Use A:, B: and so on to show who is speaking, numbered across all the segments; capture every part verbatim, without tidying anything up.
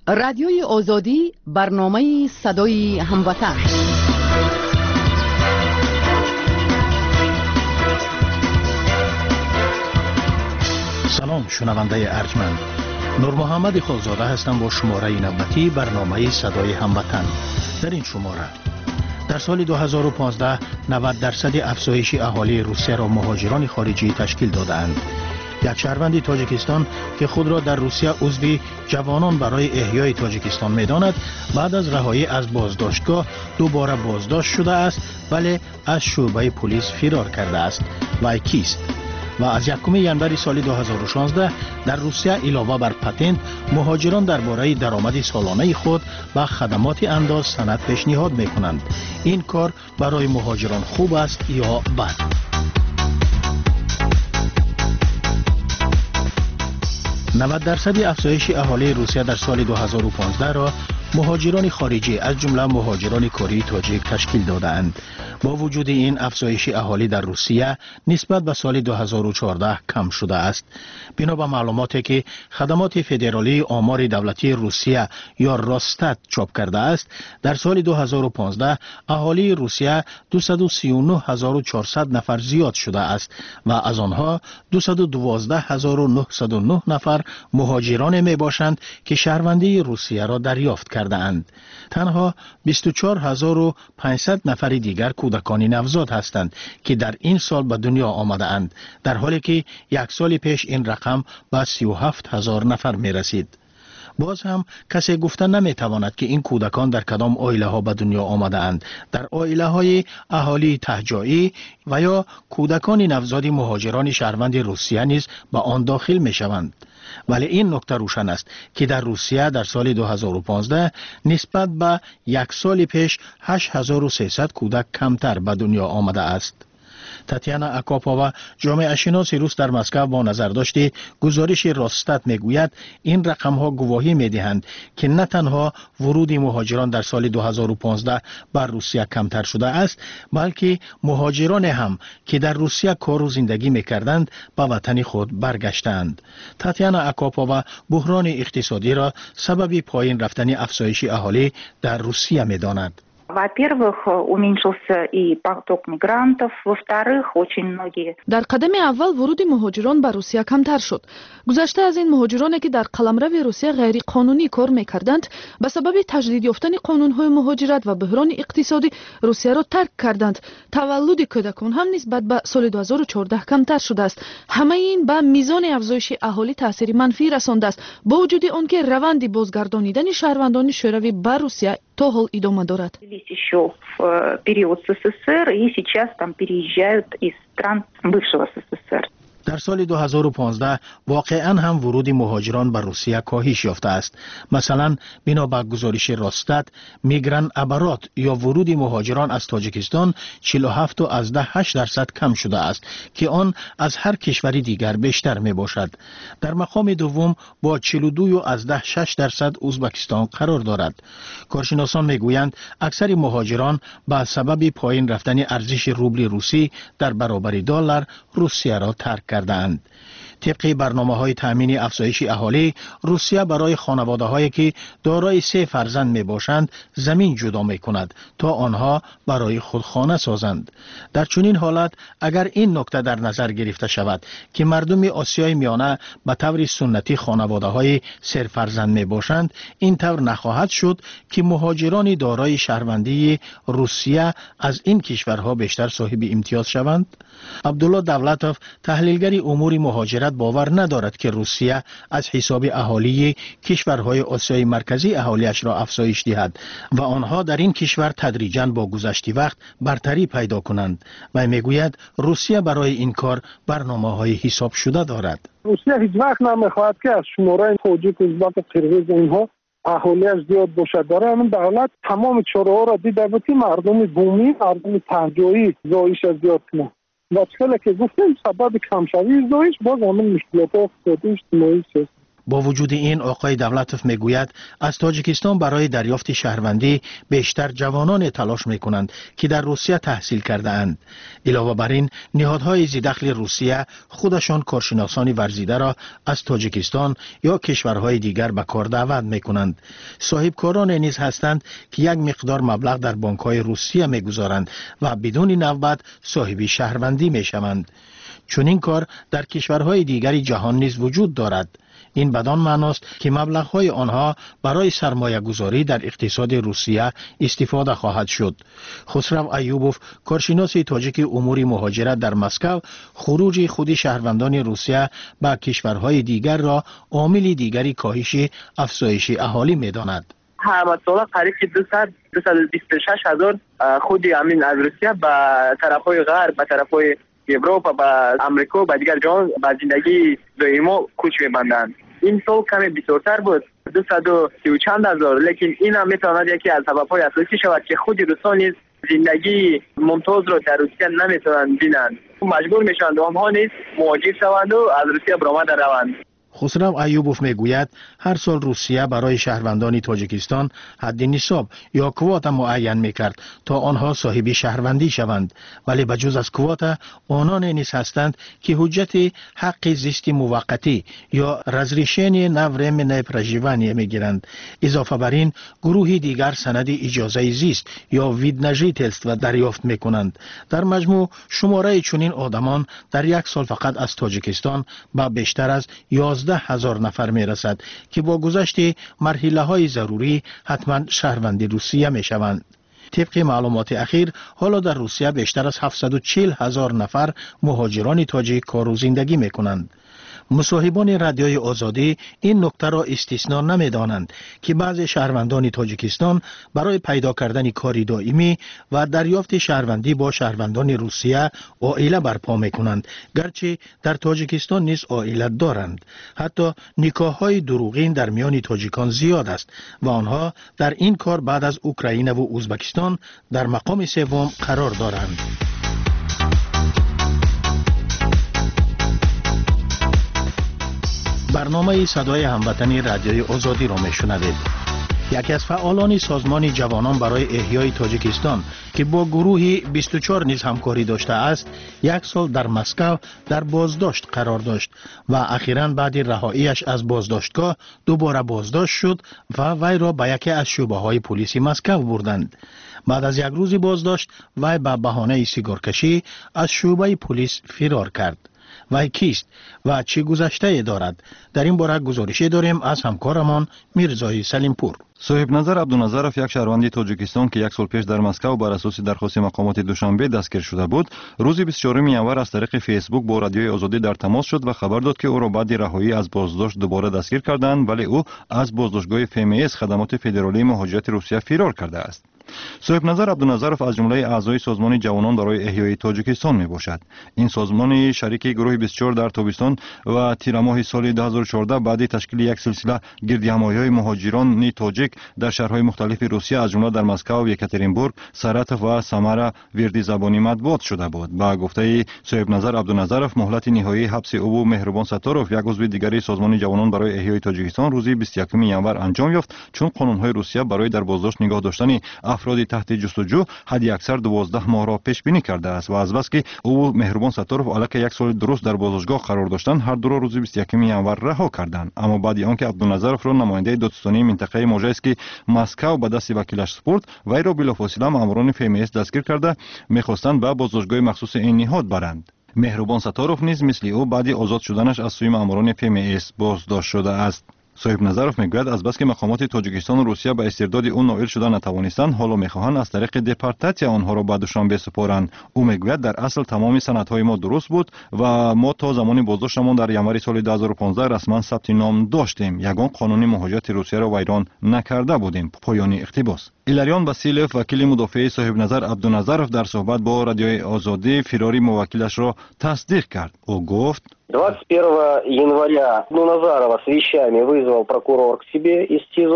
A: رادیوی آزادی، برنامه صدای هموطن.
B: سلام شنونده ارجمند، نور محمد خالزاده هستم با شماره نوبتی برنامه صدای هموطن. در این شماره در سال دو هزار و پانزده نود درصد افزایش اهالی روسیه را مهاجران خارجی تشکیل دادند. یک شهروند تاجیکستان که خود را در روسیه عضو جوانان برای احیای تاجیکستان می‌داند، بعد از رهایی از بازداشتگاه دوباره بازداشت شده است ولی از شعبه پلیس فرار کرده است. وی کیست؟ و از یکم ژانویه سال دو هزار و شانزده در روسیه علاوه بر پتنت، مهاجران درباره درآمد سالانه خود با خدمات انداز سند پیشنهاد می‌کنند. این کار برای مهاجران خوب است یا بد؟ نود درصد افزایش اهالی روسیه در سال دو هزار و پانزده را مهاجران خارجی از جمله مهاجران کردی تاجیک تشکیل دادند. با وجود این افزایش اهالی در روسیه نسبت به سال دو هزار و چهارده کم شده است. بنا به معلوماتی که خدمات فدرالی آمار دولتی روسیه یا راستات چاپ کرده است، در سال دو هزار و پانزده اهالی روسیه دویست و سی و نه هزار و چهارصد نفر زیاد شده است و از آنها دویست و دوازده هزار و نهصد و نه نفر مهاجران می باشند که شهروندی روسیه را دریافت کرده اند. تنها بیست و چهار هزار و پانصد نفر دیگر کودکان نوزاد هستند که در این سال به دنیا آمده اند، در حالی که یک سال پیش این رقم به سی و هفت هزار نفر می رسید. باز هم کسی گفتن نمی تواند که این کودکان در کدام عائله ها به دنیا آمده اند. در عائله های اهالی تهجایی و یا کودکان نوزاد مهاجران شهروند روسیه نیز به آن داخل می شوند. ولی این نکته روشن است که در روسیه در سال دو هزار و پانزده نسبت به یک سال پیش هشت هزار و سیصد کودک کمتر به دنیا آمده است. تاتیانا اکاپاوا، جامعه شناس روس در مسکو، با نظرداشت گزارش راستات میگوید این رقم ها گواهی میدهند که نه تنها ورود مهاجران در سال دو هزار و پانزده بر روسیه کمتر شده است، بلکه مهاجران هم که در روسیه کار و زندگی میکردند به وطن خود برگشتند. تاتیانا اکاپاوا بحران اقتصادی را سبب پایین رفتن افزایش اهالی در روسیه میداند.
C: Во-первых, уменьшился и поток мигрантов. Во-вторых, очень многие...
D: در قدم اول ورود مهاجران به روسیه کمتر شد. گذشته از این مهاجرانی که در قلمرو روسیه غیر قانونی کار میکردند، به سبب تجدید یافتن قانون‌های مهاجرت و بحران اقتصادی روسیه را ترک کردند. تولد کودکان هم نسبت به سال دو هزار و چهارده کمتر شده است. همه این به میزان افزایش اهالی تاثیر منفی رسانده است، با وجود آنکه روند بازگردانیدن شهروندان شوروی به روسیه تا حال ادامه دارد.
C: еще в период СССР и сейчас там переезжают из стран бывшего СССР.
B: در سال دو هزار و پانزده واقعا هم ورود مهاجران به روسیه کاهش یافته است. مثلا بنا به گزارش راستات، میگران ابرات یا ورود مهاجران از تاجیکستان چهل و هفت و از ده هشت درصد کم شده است که آن از هر کشوری دیگر بیشتر می باشد. در مقام دوم با چهل و دو و از ده شش درصد ازبکستان قرار دارد. کارشناسان میگویند اکثر مهاجران به سبب پایین رفتن ارزش روبل روسی در برابر دلار روسیه را ترک کردند. طبق برنامه‌های تامین افزایش اهالی، روسیه برای خانواده‌هایی که دارای سه فرزند میباشند زمین جدا می‌کند تا آنها برای خود خانه سازند. در چنین حالت اگر این نکته در نظر گرفته شود که مردم آسیای میانه به طور سنتی خانواده‌های سه فرزند میباشند، این طور نخواهد شد که مهاجران دارای شهروندی روسیه از این کشورها بیشتر صاحب امتیاز شوند. عبدالله دولتوف، تحلیلگر امور مهاجرت، باور ندارد که روسیه از حساب اهالی کشورهای آسیای مرکزی اهالیش را افزایش دهد و آنها در این کشور تدریجاً با گذشت وقت برتری پیدا کنند. و میگوید روسیه برای این کار برنامه‌های حساب شده دارد.
E: روسیه هیچ وقت نمیخواهد که از شماره تاجیک، ازبک، قرغیز اینها اهالیش زیاد باشد. برای همین دولت تمام چاره‌ها را دیده بود که مردم بومی، مردم تهجایی زایش زیاد کنند. و چقدر که گفتیم سبب کمشوی زایش باز همین مشکلات اقتصادی اجتماعی است.
B: با وجود این آقای دولتوف میگوید از تاجیکستان برای دریافت شهروندی بیشتر جوانان تلاش میکنند که در روسیه تحصیل کرده اند. علاوه بر این نهادهای ذی‌دخل روسیه خودشان کارشناسان ورزیده را از تاجیکستان یا کشورهای دیگر به کار دعوت میکنند. صاحبکاران نیز هستند که یک مقدار مبلغ در بانک‌های روسیه میگذارند و بدون نوبت صاحب شهروندی میشوند. چون این کار در کشورهای دیگری جهان نیز وجود دارد. این بدان معناست که مبلغ‌های آنها برای سرمایه گذاری در اقتصاد روسیه استفاده خواهد شد. خسرو ایوبوف، کارشناس تاجیک امور مهاجرت در مسکو، خروج خود شهروندان روسیه به کشورهای دیگر را عامل دیگری کاهش افزایش اهالی می‌داند.
F: همه ساله قریب دویست دویست و بیست و شش هزار خود امین از روسیه به طرف‌های غرب، به طرف‌های اروپا، به امریکا، به دیگر جهان به زندگی دائما کوچ می‌بندند. این سال کمی بسیارتر بود، دویست و سی و چند هزار، لیکن این هم میتواند یکی از سبب‌های اساسی شود که خود روسان نیز زندگی ممتاز را در روسیه نمیتوانند بینند. مجبور میشوند آنها نیز مهاجر شوند و از روسیه برآمده روند.
B: خسرو ایوبوف میگوید هر سال روسیه برای شهروندان تاجیکستان حد نصاب یا کوتا معین میکرد تا آنها صاحب شهروندی شوند، ولی بجز از کوتا آنان نیز هستند که حجت حق زیست موقتی یا رزریشن نورمن پرژیوانی میگیرند. اضافه بر این گروهی دیگر سند اجازه زیست یا ویدنژیتلست و دریافت میکنند. در مجموع شماره چنین آدمان در یک سال فقط از تاجیکستان به بیشتر از یازده هزار نفر می رسد که با گذشت مرحله های ضروری حتما شهروند روسیه می شوند. طبق معلومات اخیر حالا در روسیه بیشتر از هفتصد و چهل هزار نفر مهاجران تاجیک کار و زندگی می کنند. مصاحبان رادیوی آزادی این نکته را استثنا نمی دانند که بعضی شهروندان تاجیکستان برای پیدا کردن کاری دائمی و دریافت شهروندی با شهروندان روسیه عائله برپا می کنند، گرچه در تاجیکستان نیز عائله دارند. حتی نکاح های دروغین در میان تاجیکان زیاد است و آنها در این کار بعد از اوکراین و ازبکستان در مقام سوم قرار دارند. برنامه صدای هموطنی رادیوی آزادی را میشنوید. یکی از فعالان سازمان جوانان برای احیای تاجیکستان که با گروهی بیست و چهار نیز همکاری داشته است، یک سال در مسکو در بازداشت قرار داشت و اخیراً بعد رهاییش از بازداشتگاه دوباره بازداشت شد و وی را به یکی از شعبه‌های پلیس مسکو بردند. بعد از یک روز بازداشت وی به بهانه سیگارکشی از شعبه پلیس فرار کرد. وی کیست و چه گذشته دارد؟ در این باره گزارشی داریم از همکارمان میرزای سلیمپور.
G: صاحب نظر عبدالنظرов یک شهروند تاجیکستان که یک سال پیش در مسکو بر اساس درخواست مقامات دوشنبه دستگیر شده بود، روز بیست و چهارم ینور از طریق فیسبوک با رادیوی آزادی در تماس شد و خبر داد که او را بعد رهایی از بازداشت دوباره دستگیر کردند، ولی او از بازداشتگاه فیمیس خدمات فدرالی مهاجرت روسیه فرار کرده است. صاحب نظر عبدالنظرов از جمله اعضای سازمان جوانان برای احیای تاجیکستان می باشد. این سازمان شریک گروه بیست و چهار در تابستان و تیر ماه سال دو هزار و چهارده بعد تشکیل یک سلسله گردهمایی‌های مهاجران تاجیک در شهرهای مختلف روسیه از جمله در مسکو، یکاترینبورگ، ساراتوف و سامارا وردی زبانی مطبوعات شده بود. با گفته صاحب نظر عبدالنظرov مهلت نهایی حبس او و مهربان ستاروف یک عضو دیگری سازمان جوانان برای احیای تاجیکستان روز بیست و یکم ینور انجام یافت، چون قانون‌های روسیه برای در بازداشت نگاه داشتن افراد تحت جستجو حد اکثر دوازده ماه را پیش بینی کرده است و از بس که او مهربان ستاروف علاوه یک سال درست در بازداشتگاه قرار داشتند، هر دو را روز بیست و یکم ینور رها کردند. اما بعد آنکه عبدالنظرov را نماینده دادستانی منطقه موژایسکی مسکو به دست وکیلش سپرد، وی را بلافاصله ماموران فیمیس دستگیر کرده میخواستند به بازداشتگاه مخصوص این نهاد برند. مهربان ستاروف نیز مثل او بعد آزاد شدنش از سوی ماموران فیمیس بازداشت شده است. صاحب نظرov میگوید از بس که مقامات تاجیکستان و روسیه به استرداد او نائل شده نتوانستند، حالا میخواهند از طریق دپورتاسیون آنها را به دوشنبه بسپارند. او میگوید در اصل تمام سندهای ما درست بود و ما تا زمان بازداشتمان در ینور سال دو هزار و پانزده رسما ثبت نام داشتیم. یگان قانون مهاجرت روسیه را ویران نکرده بودیم. پایان اقتباس. ایلاریان باسیلف وکیل مدافع صاحب نظر عبدالنظرov در صحبت با رادیوی آزادی فراری موکلش را تصدیق کرد. او گفت
H: двадцать первого января Абдуназарова с вещами вызвал прокурор к себе из СИЗО.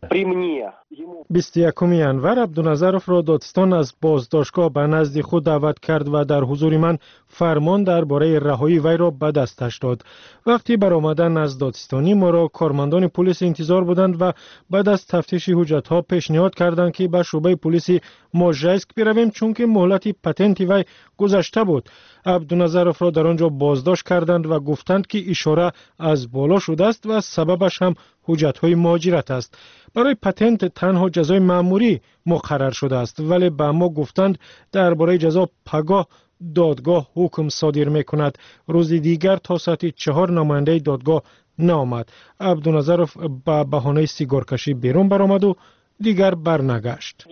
H: بیست و یکم январ عبدالنظرов را دادستان از بازداشتگاه به نزد خود دعوت کرد و در حضور من فرمان درباره رهایی وی را به دستش داد. وقتی برآمدن از دادستانی ما را کارمندان پلیس انتظار بودند و بعد از تفتیش حجت‌ها پیشنهاد کردند که به شعبه پلیس موژایسک برویم چون که مهلت پتنت وی گذشته بود. عبدالنظرов را در آنجا بازداشت کردند و گفتند که اشاره از بالا شده است و سببش هم حجت‌های مهاجرت است. برای پتنت تنها جزای مأموری مقرر شده است ولی به ما گفتند درباره جزا پگاه دادگاه حکم صادر می‌کند. روز دیگر تا ساعت چهار نماینده دادگاه نآمد. عبدالنظرов به بهانه سیگار کشی بیرون برآمد و دیگر برنگشت.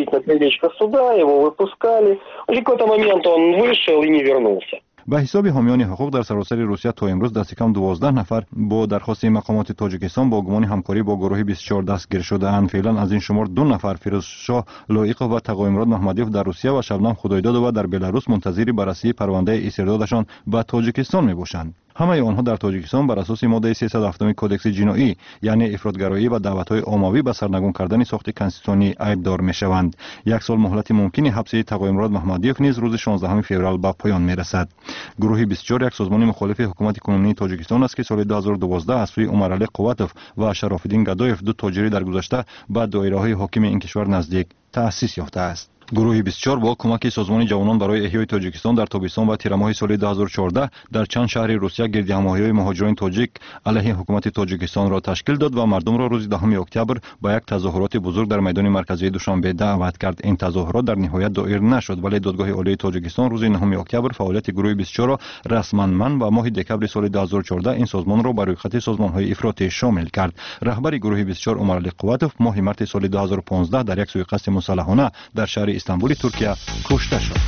G: به حساب حامیان حقوق در سراسر روسیه تا امروز دست کم دوازده نفر با درخواست مقامات تاجیکستان با گمان همکاری با گروه بیست و چهار دستگیر شده اند. فعلا از این شمار دو نفر فیروزشاه لایقov و تقویمراد محمدیف در روسیه و شبنم خدایدادova در بلاروس منتظر بررسی پرونده استردادشان به تاجیکستان میباشند. همه آنها در تاجیکستان بر اساس ماده سیصد و هفت کدکس جنایی یعنی افراطگرایی و دعوت‌های عمومی به سرنگون کردن ساخت کنستیتوسیونی ایبدار میشوند. یک سال مهلت ممکن حبس تقویمراد محمدیف نیز روز شانزدهم فوریه به پایان میرسد. گروه بیست و چهار یک سازمان مخالف حکومت کنونی تاجیکستان است که سال دو هزار و دوازده از سوی عمرعلی قوتوف و شراف‌الدین گدایف دو تاجری در گذشته به دایره‌های حاکم این کشور نزدیک تأسیس یافته است. گروه بیست و چهار با کمک سازمان جوانان برای احیای تاجیکستان در تابستان و تیر ماه سال دو هزار و چهارده در چند شهر روسیه گردهمایی‌های مهاجران تاجیک علیه حکومت تاجیکستان را تشکیل داد و مردم را روز دهم اکتبر به یک تظاهرات بزرگ در میدان مرکزی دوشنبه دعوت کرد. این تظاهرات در نهایت دایر نشد ولی دادگاه عالی تاجیکستان روز نهم اکتبر فعالیت گروه بیست و چهار را رسما منع و ماه دکبر سال دو هزار و چهارده این سازمان را بر روی خط سازمان‌های افراطی شامل کرد. رهبر گروه بیست و چهار عمرعلی قوتوف ماه مارس سال دو هزار و پانزده در یک سوءقصد مسلحانه در شهر استانبول ترکیه کشته شد.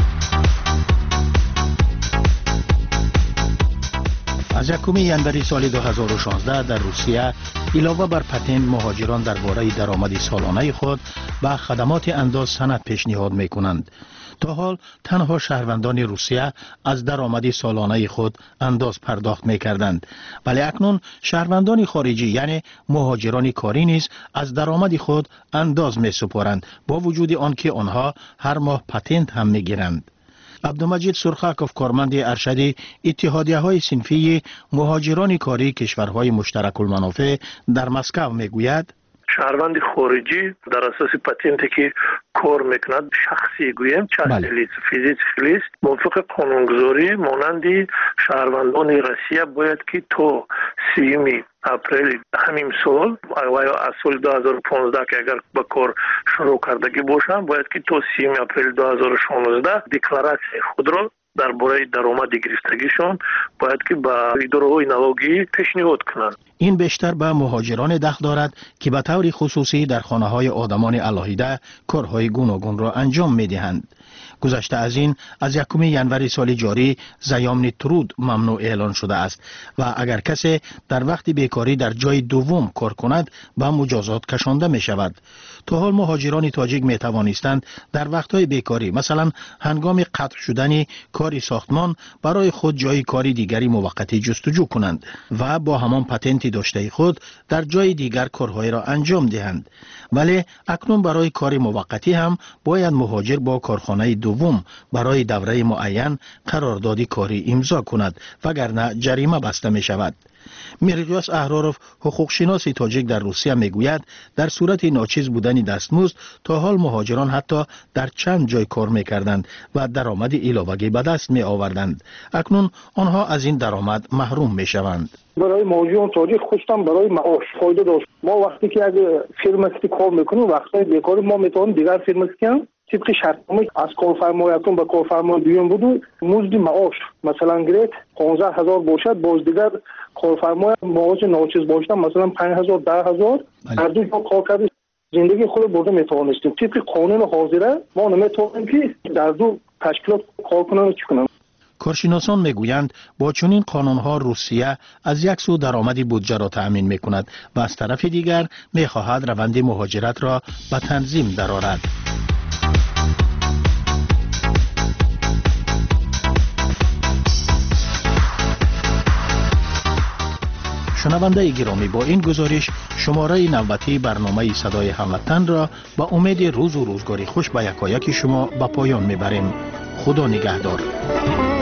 B: از یکم ژانویه سال دو هزار و شانزده در روسیه علاوه بر پتنت مهاجران درباره درآمد سالانه خود به خدمات انداز سند پیشنهاد می‌کنند. تا حال تنها شهروندان روسیه از درآمد سالانه خود انداز پرداخت می‌کردند ولی اکنون شهروندان خارجی یعنی مهاجران کاری نیز از درآمد خود انداز می‌سپارند با وجود آنکه آنها هر ماه پتنت هم می‌گیرند. عبدالمجید سرخاکوف کارمند ارشد اتحادیه‌های صنفی مهاجران کاری کشورهای مشترک المنافع در مسکو میگوید
E: شهروند خارجی در اساس پتنتی که کار میکند شخصی گویم چه لیز فیزیک لیز موافق قانونگذاری مانند شهروندان روسیه باید که تا سیوم اپریل همین سال و از سال دو هزار و پانزده که اگر به کار شروع کردگی باشند باید که تا سیوم اپریل دو هزار و شانزده دکلراسیون خود را درباره درآمد گرفتگیشان باید که به اداره‌های نالاگی پیشنهاد کنند.
B: این بیشتر به مهاجران دخل دارد که به طور خصوصی در خانه‌های آدمان علاهیده کارهای گوناگون را انجام می‌دهند. گذشته از این از یکم ژانویه سال جاری زیامن ترود ممنوع اعلان شده است و اگر کسی در وقت بیکاری در جای دوم کار کند به مجازات کشانده می شود. تا حال مهاجران تاجیک می توانستند در وقتهای بیکاری مثلا هنگام قطع شدن کاری ساختمان برای خود جای کاری دیگری موقتی جستجو کنند و با همان پتنتی داشته خود در جای دیگر کارهای را انجام دهند. ولی اکنون برای کاری موقتی هم باید مهاجر با کارخانه دوم برای دوره معین قرارداد کاری امضا کند وگرنه جریمه بسته می شود. میرگیاس احراروف حقوق شناس تاجیک در روسیه میگوید در صورت ناچیز بودن دستمزد تا حال مهاجران حتی در چند جای کار میکردند و درآمد علاوه‌ای به دست می آوردند. اکنون آنها از این درآمد محروم میشوند.
E: برای مهاجران تاجیک خصوصا برای معاش فایده داشت. ما وقتی که اگه فرما که کار میکنیم وقتی بیکاری ما میتونیم دیگر فرما که طبق شرطنامه از کارفرمایتون به کارفرما دیون بود مزد معاش مثلا گرفت پانزده هزار باشد باز دیگر کارفرما معاش ناچیز باشد مثلا پنج هزار ده هزار هر دو جا کار کرد زندگی خود برده میتوانستیم. طبق قانون حاضره ما نمیتونیم که در دو تشکیلات کار کنیم چی کنیم.
B: کارشناسان میگویند با چنین قانونها روسیه از یک سو درآمد بودجه را تأمین میکند و از طرف دیگر میخواهد روند مهاجرت را به تنظیم درآورد. شنونده گرامی، با این گزارش شماره نوبتی برنامه صدای هموطن را با امید روز و روزگاری خوش به یکایک شما به پایان میبریم. خدا نگهدار.